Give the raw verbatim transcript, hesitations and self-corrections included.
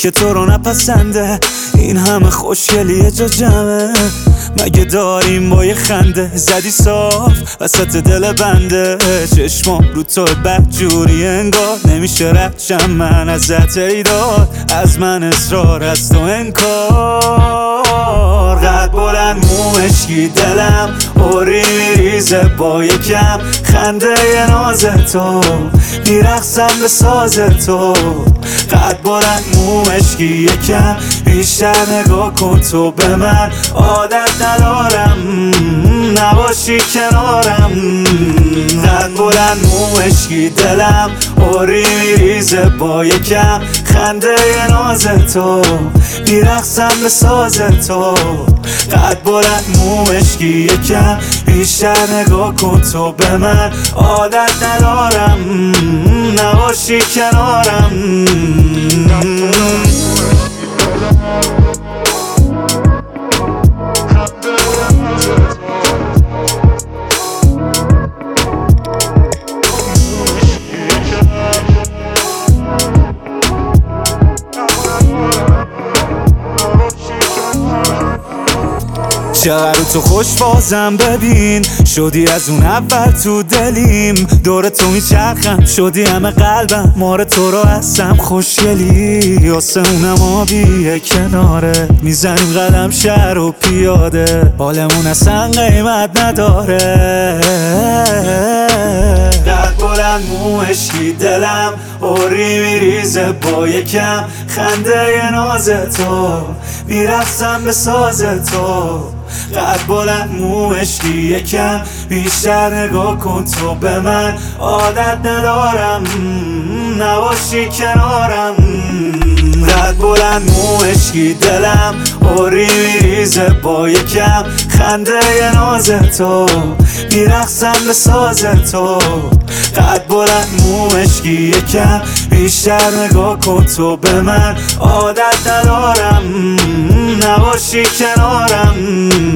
که تو رو نپسنده. این همه خوشگلی یه جا جمعه، مگه داریم با یه خنده. زدی صاف وسط دل بنده، چشمام رو تو بدجوری انگار. نمیشه رد من ازت ایداد، از من اصرار از تو انکار. قد بلند موشکی دلم اوری میریزه با یکم خنده ناز تو، میرقصم به ساز تو. قد بلند موشکی یکم بیشتر نگاه کن تو به من، عادت ندارم نباشی کنارم. قد بلند موشکی دلم اوری میریزه با یکم خنده ناز تو، میرقصم به ساز تو. قد بلند موشکی یکم بیشتر نگاه کن تو به من، عادت ندارم نباشی کنارم. چقدر تو خوش بازم ببین، شدی از اون اول تو دلیم. دور تو میچرخم شدی همه قلبم، مار تو رو هستم خوشگلی. آسمونم آبیه کناره، میزنیم قدم شهر و پیاده، حالمون اصلا قیمت نداره. قد بلند موشکی دلم اوری میریزه با یکم خنده ناز تو، میرقصم به ساز تو. قد بلند موشکی یکم بیشتر نگاه کن تو به من، عادت ندارم نباشی کنارم. قد بلند موشکی دلم اوری میریزه با یکم خنده ناز تو، میرقصم به ساز تو. قد بلند موشکی یکم بیشتر نگاه کن تو به من، عادت ندارم نباشی کنارم.